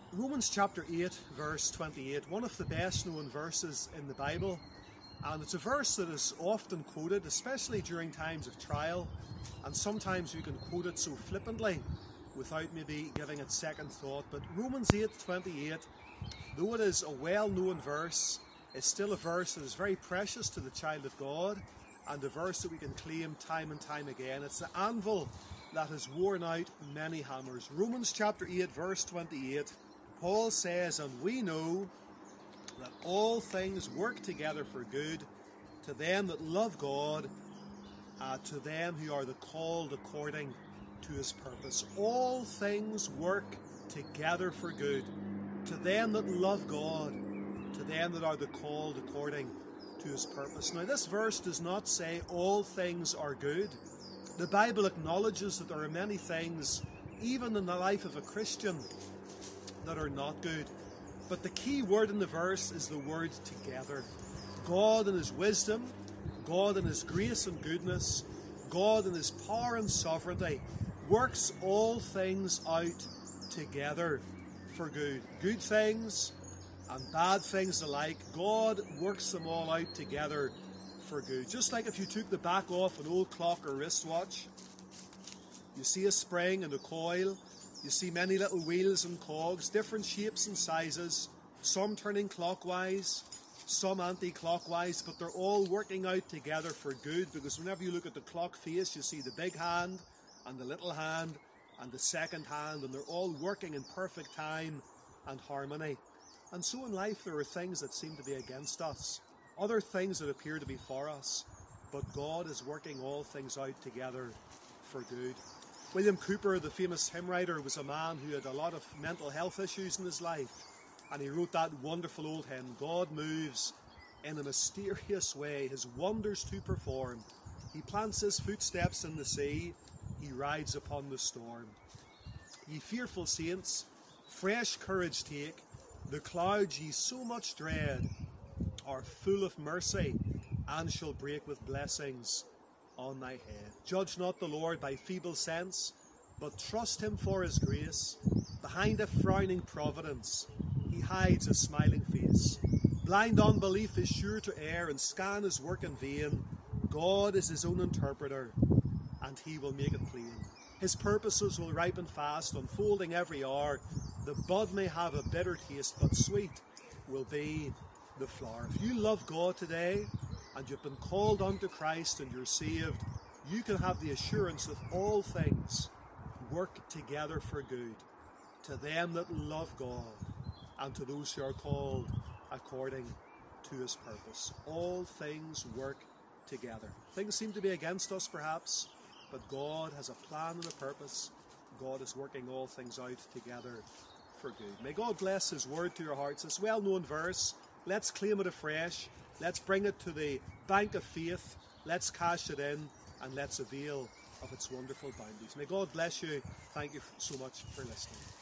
Romans chapter 8, verse 28, one of the best known verses in the Bible, and it's a verse that is often quoted, especially during times of trial, and sometimes we can quote it so flippantly without maybe giving it second thought. But Romans 8:28, though it is a well-known verse, is still a verse that is very precious to the child of God, and a verse that we can claim time and time again. It's the anvil that has worn out many hammers. Romans chapter 8, verse 28, Paul says, "And we know that all things work together for good to them that love God, to them who are the called according to his purpose." All things work together for good to them that love God, to them that are the called according to his purpose. Now, this verse does not say all things are good. The Bible acknowledges that there are many things, even in the life of a Christian, that are not good. But the key word in the verse is the word together. God in his wisdom, God in his grace and goodness, God in his power and sovereignty works all things out together for good. Good things and bad things alike, God works them all out together for good. Just like if you took the back off an old clock or wristwatch, you see a spring and a coil, you see many little wheels and cogs, different shapes and sizes, some turning clockwise, some anti-clockwise, but they're all working out together for good, because whenever you look at the clock face, you see the big hand and the little hand and the second hand, and they're all working in perfect time and harmony. And so in life there are things that seem to be against us, other things that appear to be for us, but God is working all things out together for good. William Cowper, the famous hymn writer, was a man who had a lot of mental health issues in his life, and he wrote that wonderful old hymn, "God moves in a mysterious way, his wonders to perform. He plants his footsteps in the sea, he rides upon the storm. Ye fearful saints, fresh courage take, the clouds ye so much dread are full of mercy, and shall break with blessings on thy head. Judge not the Lord by feeble sense, but trust him for his grace. Behind a frowning providence, he hides a smiling face. Blind unbelief is sure to err and scan his work in vain. God is his own interpreter, and he will make it plain. His purposes will ripen fast, unfolding every hour. The bud may have a bitter taste, but sweet will be the flower." If you love God today, and you've been called unto Christ and you're saved, you can have the assurance that all things work together for good to them that love God and to those who are called according to his purpose. All things work together. Things seem to be against us perhaps, but God has a plan and a purpose. God is working all things out together for good. May God bless his word to your hearts. This well-known verse, let's claim it afresh. Let's bring it to the bank of faith. Let's cash it in, and let's avail of its wonderful bounties. May God bless you. Thank you so much for listening.